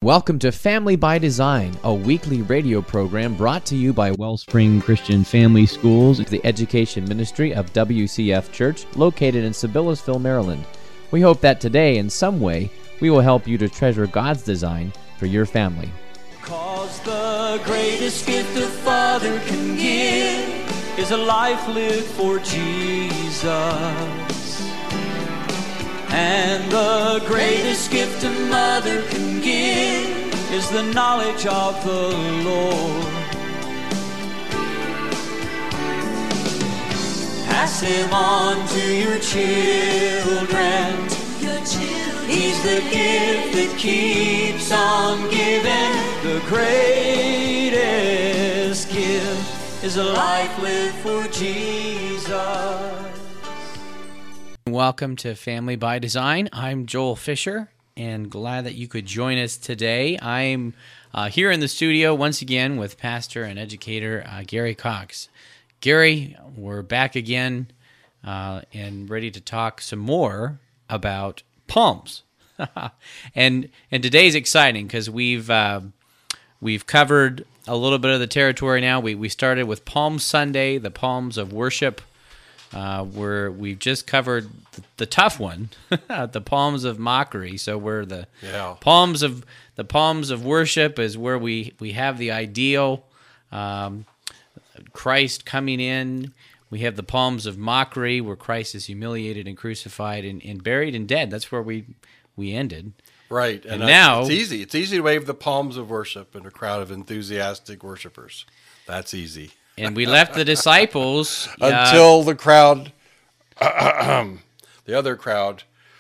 Welcome to Family by Design, a weekly radio program brought to you by Wellspring Christian Family Schools, the education ministry of WCF Church, located in Sibyllesville, Maryland. We hope that today, in some way, we will help you to treasure God's design for your family. 'Cause the greatest gift a father can give is a life lived for Jesus. And the greatest gift a mother can give is the knowledge of the Lord. Pass him on to your children. He's the gift that keeps on giving. The greatest gift is a life lived for Jesus. Welcome to Family by Design. I'm Joel Fisher, and glad that you could join us today. I'm here in the studio once again with pastor and educator Gary Cox. Gary, we're back again and ready to talk some more about palms. and today's exciting because we've covered a little bit of the territory now. We started with Palm Sunday, the palms of worship. Where we've just covered the tough one, the palms of mockery. So we're the palms of worship is where we have the ideal Christ coming in. We have the palms of mockery where Christ is humiliated and crucified and buried and dead. That's where we ended. Right, and now it's easy. It's easy to wave the palms of worship in a crowd of enthusiastic worshipers. That's easy. And we left the disciples until the crowd, the other crowd,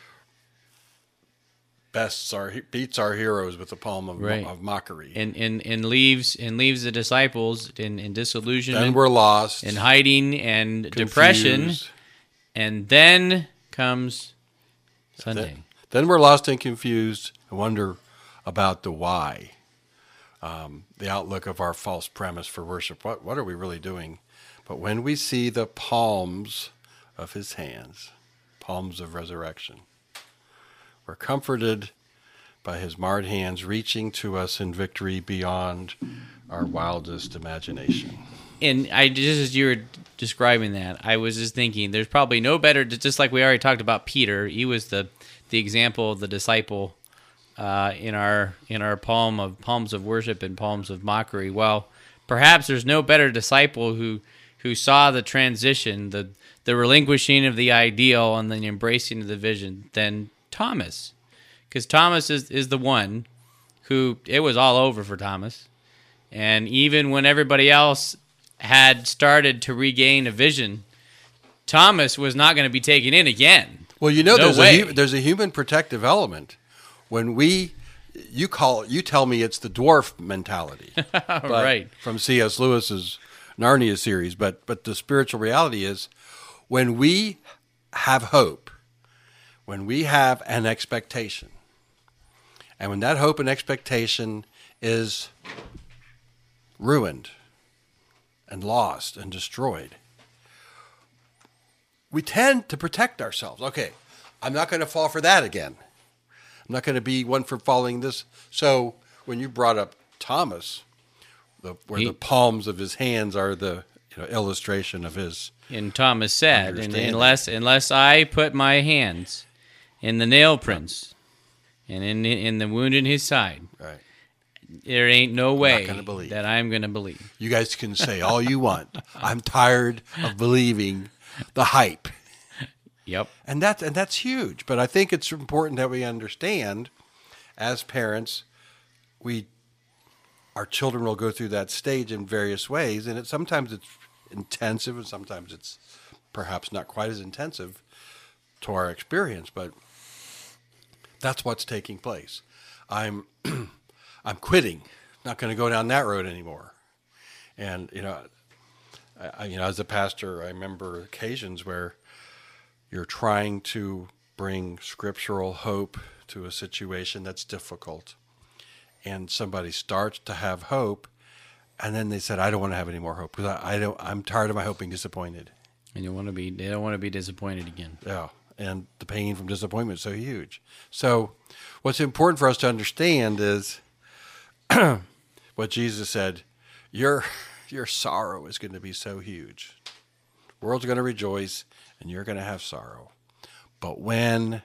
beats our heroes with the palm of mockery, and leaves the disciples in disillusionment. Then we're lost, in hiding and confused. Depression, and then comes Sunday. Then we're lost and confused and wonder about the why. The outlook of our false premise for worship. What are we really doing? But when we see the palms of his hands, palms of resurrection, we're comforted by his marred hands reaching to us in victory beyond our wildest imagination. And just as you were describing that, I was just thinking there's probably no better, just like we already talked about Peter, he was the example of the disciple in our palms of worship and palms of mockery. Well, perhaps there's no better disciple who saw the transition, the relinquishing of the ideal and the embracing of the vision than Thomas, because Thomas is the one who it was all over for Thomas, and even when everybody else had started to regain a vision, Thomas was not going to be taken in again. Well, there's a human protective element. When you tell me it's the dwarf mentality, right? From C.S. Lewis's Narnia series, but the spiritual reality is when we have hope, when we have an expectation, and when that hope and expectation is ruined and lost and destroyed, we tend to protect ourselves. Okay, I'm not going to fall for that again. I'm not going to be one for following this. So when you brought up Thomas, the palms of his hands are the illustration of his. And Thomas said, "Unless I put my hands in the nail prints and in the wound in his side, right, there ain't no way that I'm going to believe." You guys can say all you want. I'm tired of believing the hype. Yep. And that's huge. But I think it's important that we understand, as parents, our children will go through that stage in various ways, and sometimes it's intensive, and sometimes it's perhaps not quite as intensive to our experience. But that's what's taking place. I'm quitting. Not going to go down that road anymore. And as a pastor, I remember occasions where you're trying to bring scriptural hope to a situation that's difficult. And somebody starts to have hope, and then they said, I don't want to have any more hope because I'm tired of my hope being disappointed. And they don't want to be disappointed again. Yeah. And the pain from disappointment is so huge. So what's important for us to understand is what Jesus said, your sorrow is going to be so huge. The world's going to rejoice, and you're going to have sorrow. But when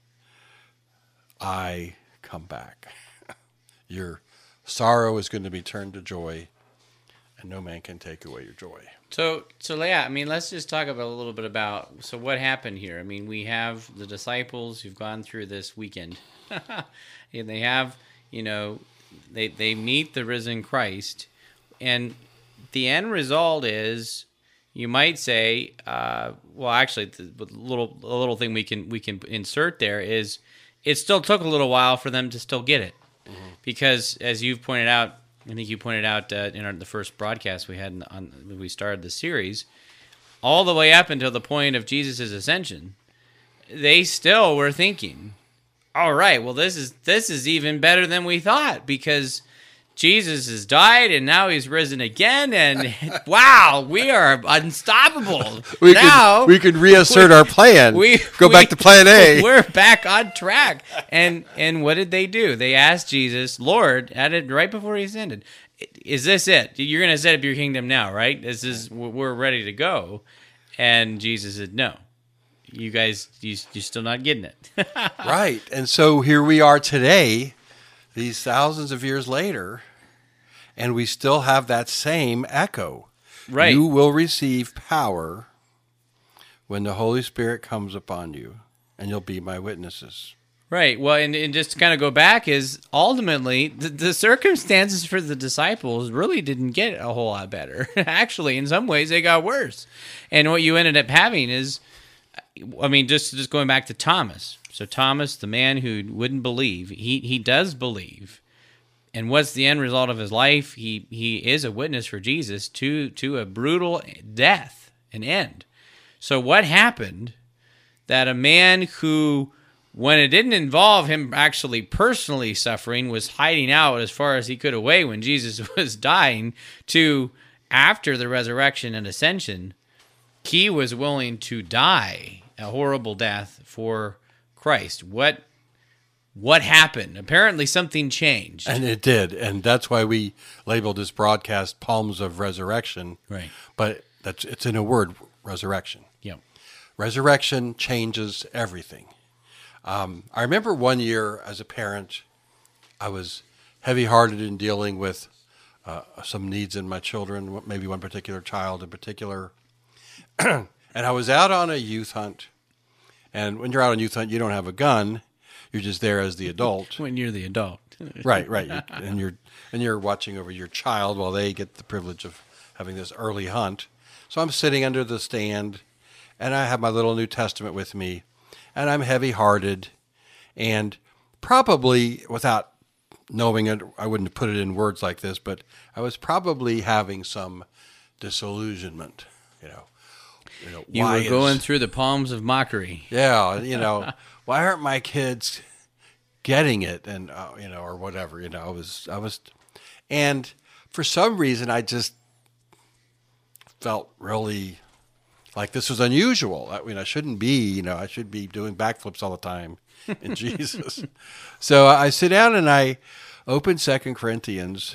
I come back, your sorrow is going to be turned to joy, and no man can take away your joy. So yeah, I mean, let's just talk about a little bit about, so what happened here? I mean, we have the disciples who've gone through this weekend, and they have, they meet the risen Christ, and the end result is, you might say, well, actually, the little thing we can insert there is, it still took a little while for them to still get it, because as you've pointed out, I think you pointed out in the first broadcast we had when we started the series, all the way up until the point of Jesus' ascension, they still were thinking, all right, well, this is even better than we thought, because Jesus has died and now he's risen again, and wow, we are unstoppable. We can reassert our plan. Go back to plan A. We're back on track. And what did they do? They asked Jesus, Lord, at it right before he ascended, is this it? You're going to set up your kingdom now, right? We're ready to go. And Jesus said, no. You guys, you're still not getting it. Right. And so here we are today, these thousands of years later, and we still have that same echo. Right. You will receive power when the Holy Spirit comes upon you, and you'll be my witnesses. Right. Well, and just to kind of go back is, ultimately, the circumstances for the disciples really didn't get a whole lot better. Actually, in some ways, they got worse. And what you ended up having is, I mean, just going back to Thomas. So Thomas, the man who wouldn't believe, he does believe. And what's the end result of his life? He is a witness for Jesus to a brutal death, an end. So what happened that a man who, when it didn't involve him actually personally suffering, was hiding out as far as he could away when Jesus was dying, to after the resurrection and ascension, he was willing to die a horrible death for Christ. What happened? Apparently something changed. And it did. And that's why we labeled this broadcast Palms of Resurrection. Right. But it's in a word, resurrection. Yeah. Resurrection changes everything. I remember one year as a parent, I was heavy-hearted in dealing with some needs in my children, maybe one particular child in particular. And I was out on a youth hunt. And when you're out on youth hunt, you don't have a gun. You're just there as the adult. When you're the adult. Right. And you're watching over your child while they get the privilege of having this early hunt. So I'm sitting under the stand, and I have my little New Testament with me, and I'm heavy-hearted, and probably without knowing it, I wouldn't have put it in words like this, but I was probably having some disillusionment, You were going through the palms of mockery. Yeah, why aren't my kids getting it? And or whatever. I was, and for some reason, I just felt really like this was unusual. I shouldn't be. I should be doing backflips all the time in Jesus. So I sit down and I open 2 Corinthians,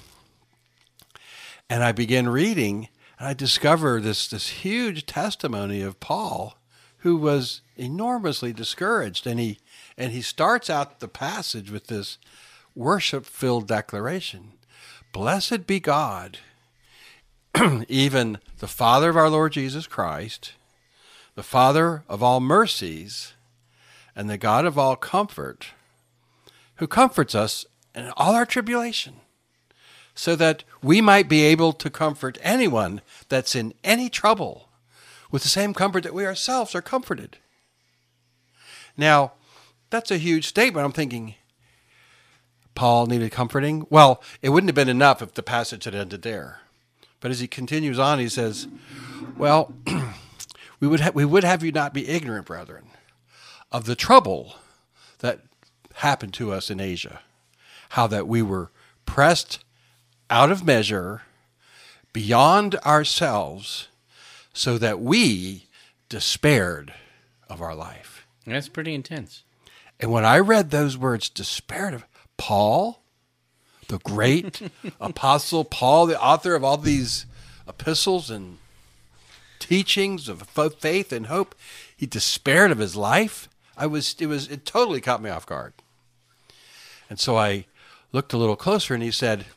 and I begin reading. And I discover this huge testimony of Paul, who was enormously discouraged. And he starts out the passage with this worship-filled declaration. Blessed be God, even the Father of our Lord Jesus Christ, the Father of all mercies, and the God of all comfort, who comforts us in all our tribulation, so that we might be able to comfort anyone that's in any trouble with the same comfort that we ourselves are comforted. Now, that's a huge statement. I'm thinking, Paul needed comforting? Well, it wouldn't have been enough if the passage had ended there. But as he continues on, he says, well, we would have you not be ignorant, brethren, of the trouble that happened to us in Asia, how that we were pressed out of measure, beyond ourselves, so that we despaired of our life. That's pretty intense. And when I read those words, despaired of Paul, the great Apostle Paul, the author of all these epistles and teachings of faith and hope, he despaired of his life. It totally caught me off guard. And so I looked a little closer, and he said,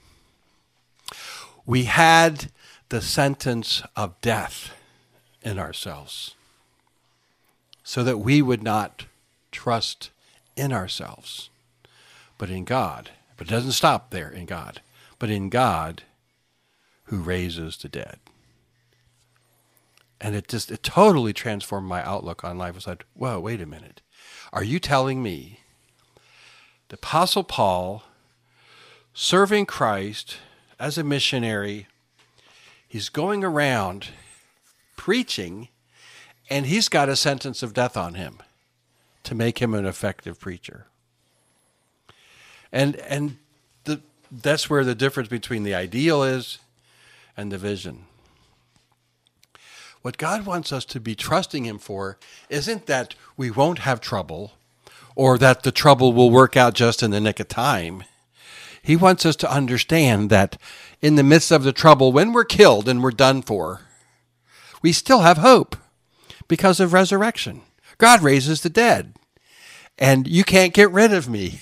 we had the sentence of death in ourselves so that we would not trust in ourselves, but in God. But it doesn't stop there, in God, but in God who raises the dead. And it totally transformed my outlook on life. I said, whoa, wait a minute. Are you telling me the Apostle Paul, serving Christ as a missionary, he's going around preaching, and he's got a sentence of death on him to make him an effective preacher? And that's where the difference between the ideal is and the vision. What God wants us to be trusting him for isn't that we won't have trouble or that the trouble will work out just in the nick of time. He wants us to understand that in the midst of the trouble, when we're killed and we're done for, we still have hope because of resurrection. God raises the dead, and you can't get rid of me.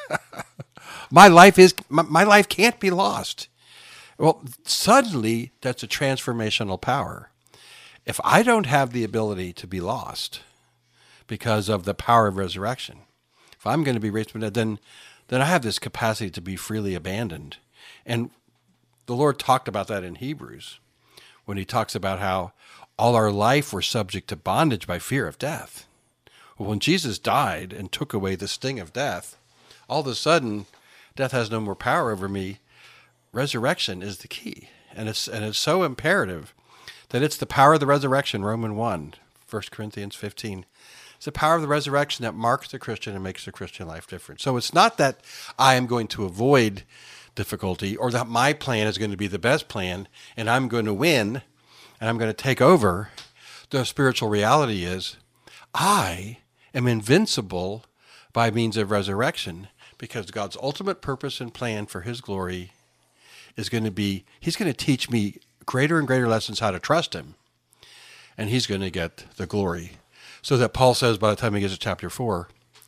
My life can't be lost. Well, suddenly that's a transformational power. If I don't have the ability to be lost because of the power of resurrection, if I'm going to be raised from the dead, then I have this capacity to be freely abandoned. And the Lord talked about that in Hebrews when he talks about how all our life we're subject to bondage by fear of death. Well, when Jesus died and took away the sting of death, all of a sudden, death has no more power over me. Resurrection is the key. And it's so imperative that it's the power of the resurrection, Romans 1, 1 Corinthians 15. It's the power of the resurrection that marks the Christian and makes the Christian life different. So it's not that I am going to avoid difficulty or that my plan is going to be the best plan and I'm going to win and I'm going to take over. The spiritual reality is I am invincible by means of resurrection, because God's ultimate purpose and plan for his glory is going to be, he's going to teach me greater and greater lessons how to trust him, and he's going to get the glory. So that Paul says by the time he gets to chapter 4,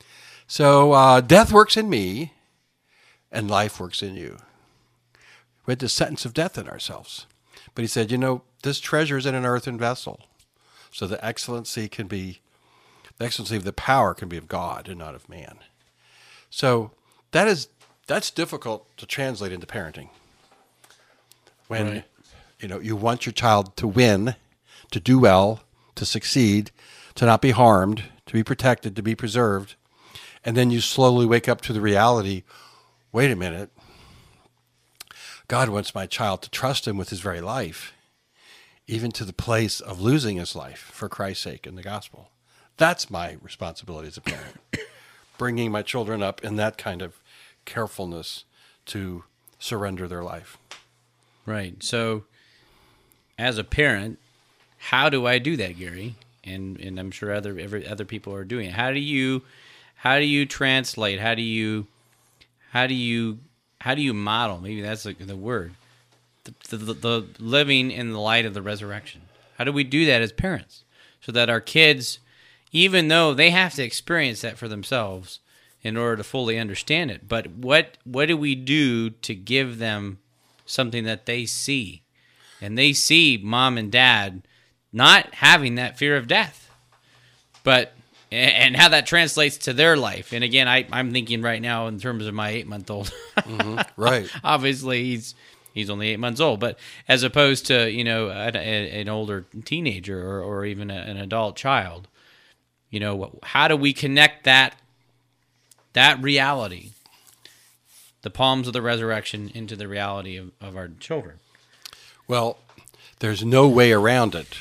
so death works in me and life works in you. We had the sentence of death in ourselves. But he said, this treasure is in an earthen vessel, so the excellency of the power can be of God and not of man. So that's difficult to translate into parenting. When Right. You want your child to win, to do well, to succeed, to not be harmed, to be protected, to be preserved, and then you slowly wake up to the reality, wait a minute, God wants my child to trust him with his very life, even to the place of losing his life for Christ's sake in the gospel. That's my responsibility as a parent, bringing my children up in that kind of carefulness to surrender their life. Right. So, as a parent, how do I do that, Gary? And I'm sure other people are doing it. How do you translate? How do you model? Maybe that's the word. The living in the light of the resurrection. How do we do that as parents, so that our kids, even though they have to experience that for themselves in order to fully understand it, but what do we do to give them something that they see, and they see mom and dad not having that fear of death, and how that translates to their life. And again, I'm thinking right now in terms of my 8-month-old. Mm-hmm. Right. Obviously, he's only 8 months old, but as opposed to an older teenager or even an adult child, how do we connect that reality, the palms of the resurrection, into the reality of our children? Well, there's no way around it.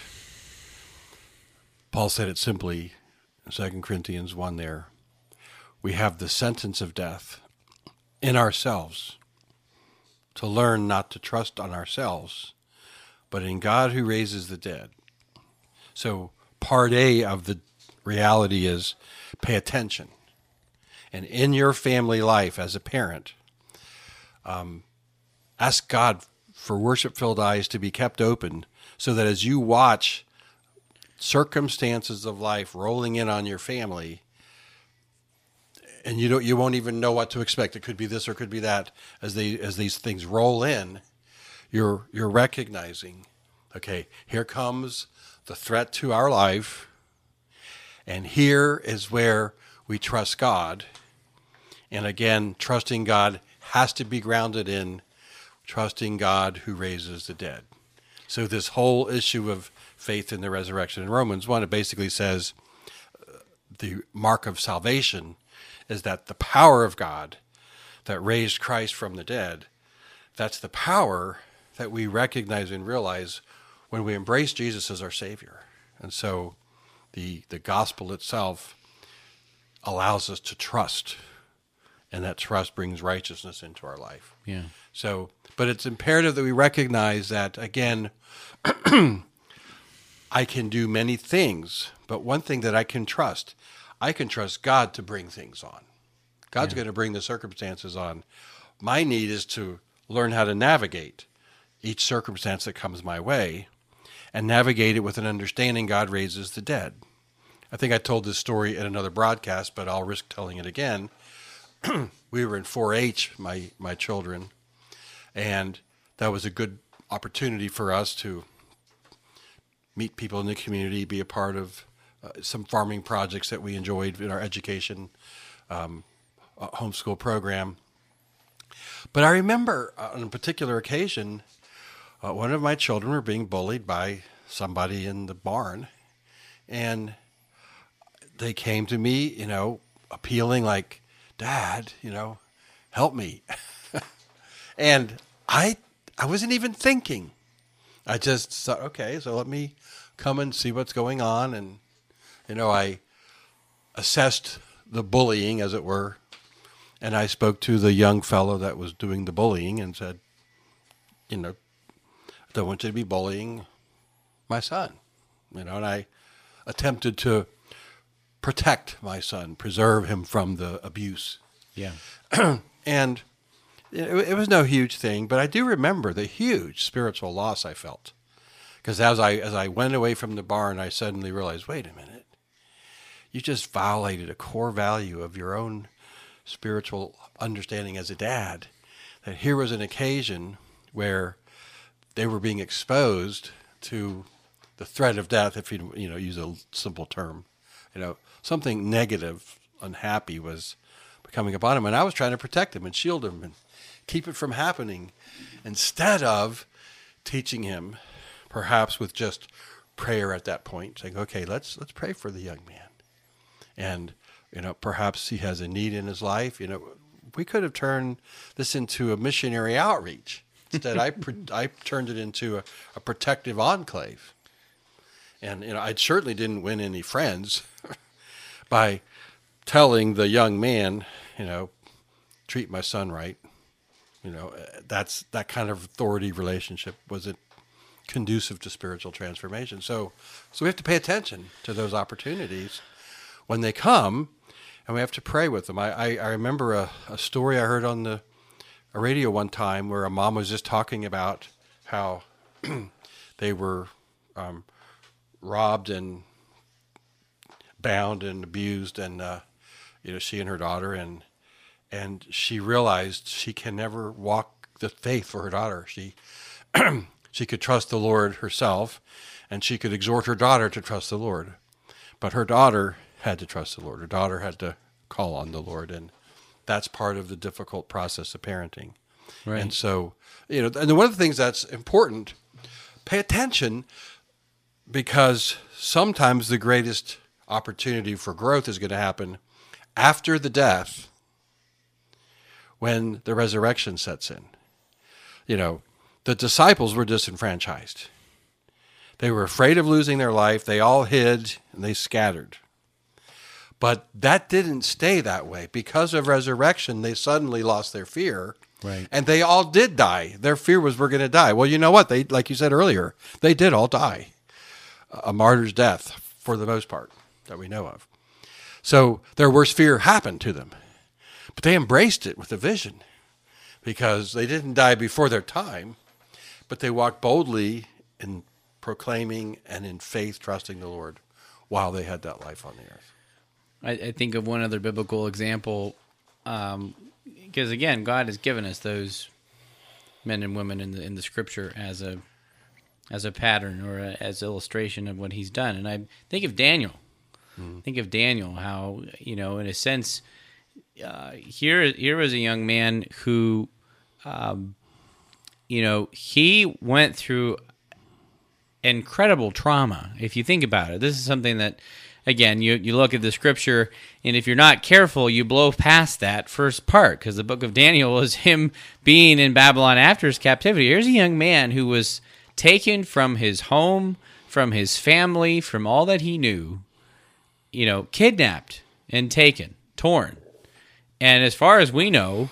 Paul said it simply in 2 Corinthians 1 there. We have the sentence of death in ourselves to learn not to trust on ourselves, but in God who raises the dead. So part A of the reality is pay attention. And in your family life as a parent, Ask God for worship-filled eyes to be kept open so that as you watch circumstances of life rolling in on your family, and you won't even know what to expect. It could be this or it could be that. As these things roll in, you're recognizing, okay, here comes the threat to our life, and here is where we trust God. And again, trusting God has to be grounded in trusting God who raises the dead. So this whole issue of faith in the resurrection in Romans 1, it basically says the mark of salvation is that the power of God that raised Christ from the dead, that's the power that we recognize and realize when we embrace Jesus as our Savior. And so the gospel itself allows us to trust, and that trust brings righteousness into our life. Yeah. So, but it's imperative that we recognize that, again, I can do many things, but one thing that I can trust God to bring things on. God's going to bring the circumstances on. My need is to learn how to navigate each circumstance that comes my way and navigate it with an understanding God raises the dead. I think I told this story in another broadcast, but I'll risk telling it again. We were in 4-H, my children, and that was a good opportunity for us to meet people in the community, be a part of some farming projects that we enjoyed in our education homeschool program. But I remember on a particular occasion, one of my children were being bullied by somebody in the barn, and they came to me, appealing like, "Dad, help me." And I wasn't even thinking. I just thought, okay, so let me come and see what's going on. And, I assessed the bullying, as it were. And I spoke to the young fellow that was doing the bullying and said, I don't want you to be bullying my son. And I attempted to protect my son, preserve him from the abuse. Yeah. And it was no huge thing, but I do remember the huge spiritual loss I felt. Because as I went away from the barn, I suddenly realized, wait a minute, you just violated a core value of your own spiritual understanding as a dad. That here was an occasion where they were being exposed to the threat of death, if you use a simple term. Something negative, unhappy was coming upon him, and I was trying to protect him and shield him and keep it from happening, instead of teaching him, perhaps with just prayer at that point, saying, okay, let's pray for the young man. And, perhaps he has a need in his life. We could have turned this into a missionary outreach. Instead, I turned it into a protective enclave. And, I certainly didn't win any friends by telling the young man, treat my son right. That kind of authority relationship wasn't conducive to spiritual transformation. So we have to pay attention to those opportunities when they come, and we have to pray with them. I remember a story I heard on a radio one time where a mom was just talking about how they were robbed and bound and abused, and she and her daughter, and she realized she can never walk the faith for her daughter. She could trust the Lord herself, and she could exhort her daughter to trust the Lord, but her daughter had to trust the Lord. Her daughter had to call on the Lord, and that's part of the difficult process of parenting. Right. And so, and one of the things that's important, pay attention, because sometimes the greatest opportunity for growth is going to happen after the death, when the resurrection sets in. The disciples were disenfranchised. They were afraid of losing their life. They all hid and they scattered. But that didn't stay that way. Because of resurrection, they suddenly lost their fear. Right. And they all did die. Their fear was, we're going to die. Well, you know what? They, like you said earlier, they did all die. A martyr's death, for the most part, that we know of. So their worst fear happened to them. But they embraced it with a vision. because they didn't die before their time, but they walked boldly in proclaiming and in faith trusting the Lord while they had that life on the earth. I think of one other biblical example, because again, God has given us those men and women in the Scripture as a pattern or as illustration of what He's done. And I think of Daniel. Think of Daniel, how, in a sense, here was a young man who, he went through incredible trauma. If you think about it, this is something that, again, you look at the Scripture, and if you're not careful, you blow past that first part, because the book of Daniel is him being in Babylon after his captivity. Here's a young man who was taken from his home, from his family, from all that he knew, kidnapped and taken, torn. And as far as we know,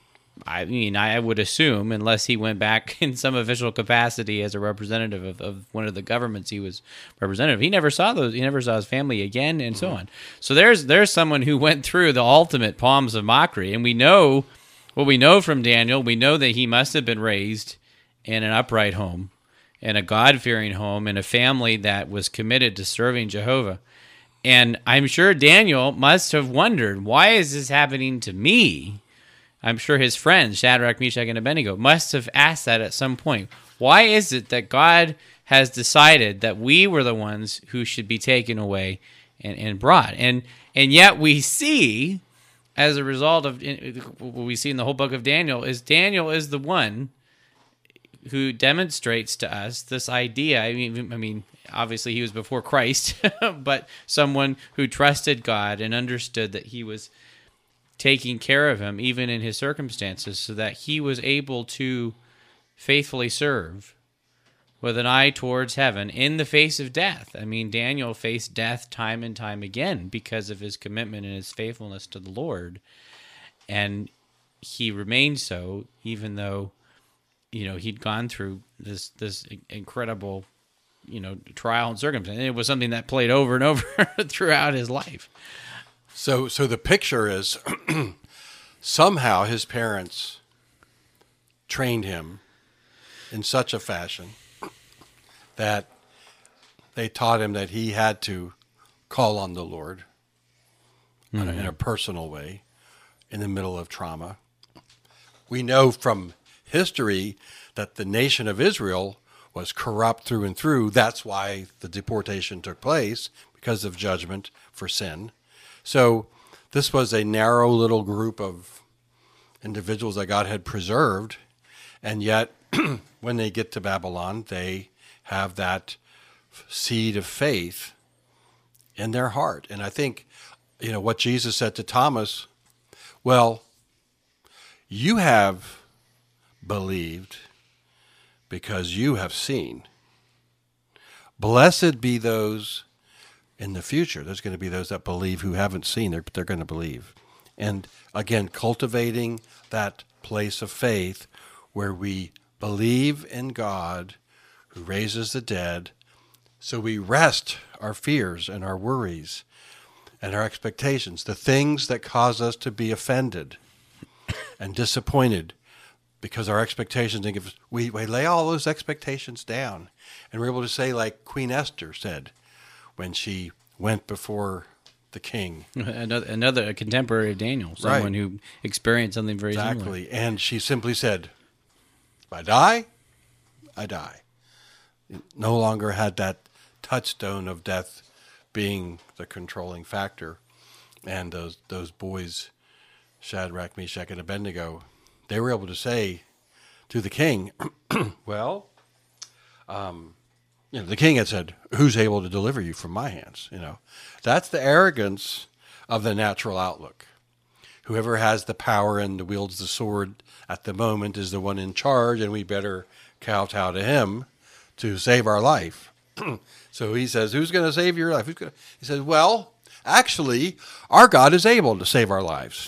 I would assume, unless he went back in some official capacity as a representative of one of the governments he was representative, he never saw his family again, and so on. So there's someone who went through the ultimate palms of mockery, and we know what we know from Daniel. We know that he must have been raised in an upright home, in a God-fearing home, in a family that was committed to serving Jehovah. And I'm sure Daniel must have wondered, why is this happening to me? I'm sure his friends, Shadrach, Meshach, and Abednego, must have asked that at some point. Why is it that God has decided that we were the ones who should be taken away and brought? And yet we see, as a result of what we see in the whole book of Daniel is the one who demonstrates to us this idea. I mean, obviously he was before Christ, but someone who trusted God and understood that He was taking care of him even in his circumstances, so that he was able to faithfully serve with an eye towards heaven in the face of death. I mean, Daniel faced death time and time again because of his commitment and his faithfulness to the Lord. And he remained so, even though, he'd gone through this incredible, trial and circumstance. And it was something that played over and over throughout his life. So the picture is somehow his parents trained him in such a fashion that they taught him that he had to call on the Lord in a personal way in the middle of trauma. We know from history that the nation of Israel was corrupt through and through. That's why the deportation took place, because of judgment for sin. So this was a narrow little group of individuals that God had preserved, and yet when they get to Babylon, they have that seed of faith in their heart. And I think, what Jesus said to Thomas, well, you have believed because you have seen. Blessed be those in the future. There's going to be those that believe who haven't seen, they're going to believe. And again, cultivating that place of faith where we believe in God who raises the dead, so we rest our fears and our worries and our expectations, the things that cause us to be offended and disappointed, because our expectations, we lay all those expectations down, and we're able to say, like Queen Esther said when she went before the king. A contemporary of Daniel, someone who experienced something very similar. Exactly, and she simply said, if I die, I die. No longer had that touchstone of death being the controlling factor. And those boys, Shadrach, Meshach, and Abednego, they were able to say to the king, well, the king had said, who's able to deliver you from my hands? That's the arrogance of the natural outlook. Whoever has the power and wields the sword at the moment is the one in charge, and we better kowtow to him to save our life. So he says, who's going to save your life? He says, well, actually, our God is able to save our lives.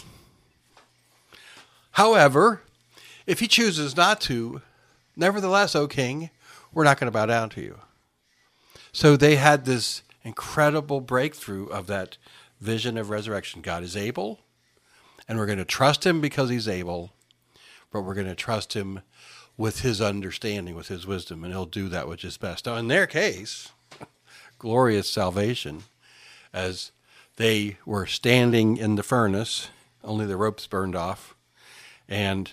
However, if he chooses not to, nevertheless, O king, we're not going to bow down to you. So they had this incredible breakthrough of that vision of resurrection. God is able, and we're going to trust him because he's able. but we're going to trust him with his understanding, with his wisdom, and he'll do that which is best. Now, in their case, glorious salvation, as they were standing in the furnace, only the ropes burned off, and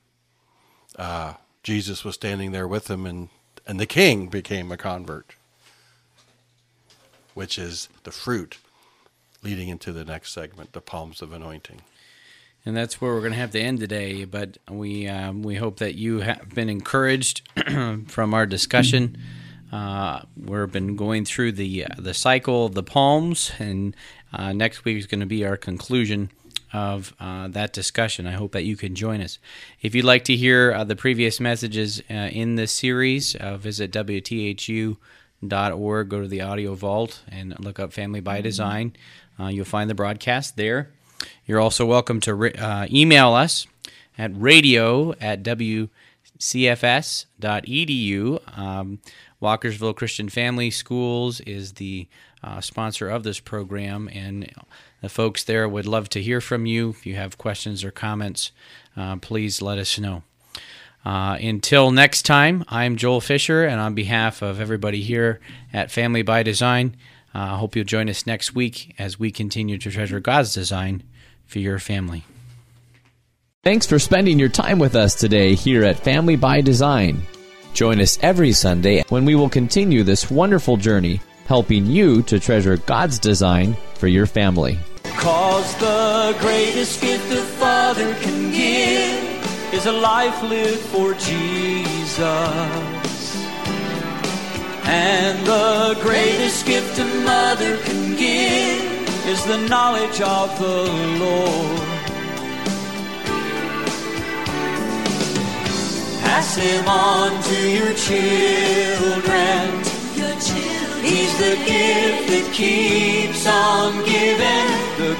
Jesus was standing there with them, and the king became a convert, which is the fruit leading into the next segment, the palms of anointing. And that's where we're going to have to end today, but we hope that you have been encouraged from our discussion. We've been going through the cycle of the palms, and next week is going to be our conclusion of that discussion. I hope that you can join us. If you'd like to hear the previous messages in this series, visit WTHU.org, go to the audio vault, and look up Family by Design. You'll find the broadcast there. You're also welcome to email us at radio@wcfs.edu. Walkersville Christian Family Schools is the sponsor of this program, and the folks there would love to hear from you. If you have questions or comments, please let us know. Until next time, I'm Joel Fisher, and on behalf of everybody here at Family by Design, I hope you'll join us next week as we continue to treasure God's design for your family. Thanks for spending your time with us today here at Family by Design. Join us every Sunday when we will continue this wonderful journey, helping you to treasure God's design for your family. 'Cause the greatest gift a father can give is a life lived for Jesus. And the greatest gift a mother can give is the knowledge of the Lord. Pass him on to your children. He's the gift that keeps on giving. The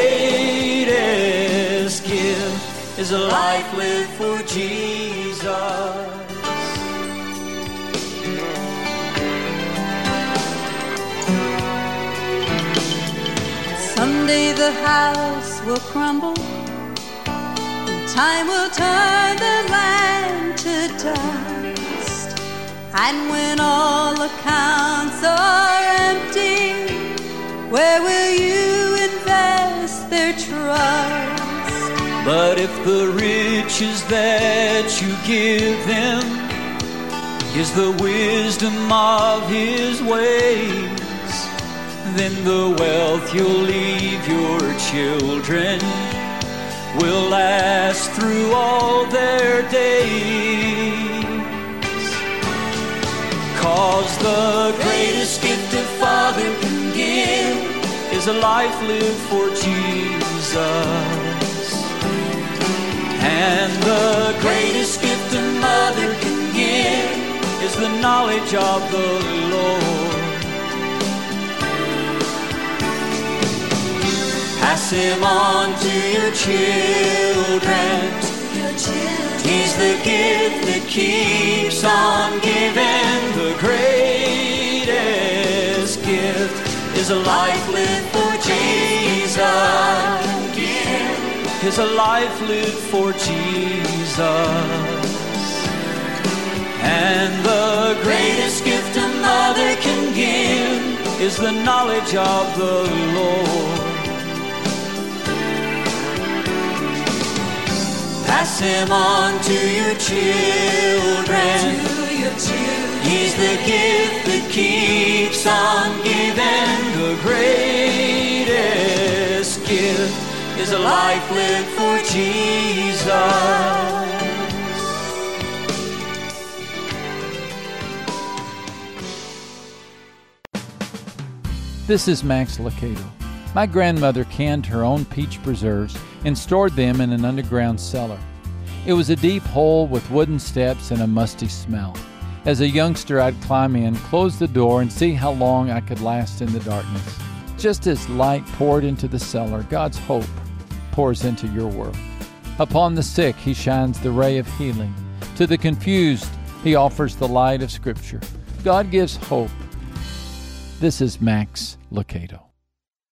greatest gift is a life lived for Jesus. Someday the house will crumble, and time will turn the land to dust. And when all accounts are empty, where will you invest their trust? But if the riches that you give him is the wisdom of his ways, then the wealth you'll leave your children will last through all their days. 'Cause the greatest gift a father can give is a life lived for Jesus. And the greatest gift a mother can give is the knowledge of the Lord. Pass him on to your children. He's the gift that keeps on giving. The greatest gift is a life lived for Jesus. Is a life lived for Jesus. And the greatest gift a mother can give is the knowledge of the Lord. Pass him on to your children. He's the gift that keeps on giving. The greatest gift is a life lived for Jesus. This is Max Lucado. My grandmother canned her own peach preserves and stored them in an underground cellar. It was a deep hole with wooden steps and a musty smell. As a youngster, I'd climb in, close the door, and see how long I could last in the darkness. Just as light poured into the cellar, God's hope pours into your world. Upon the sick, He shines the ray of healing. To the confused, He offers the light of Scripture. God gives hope. This is Max Lucado.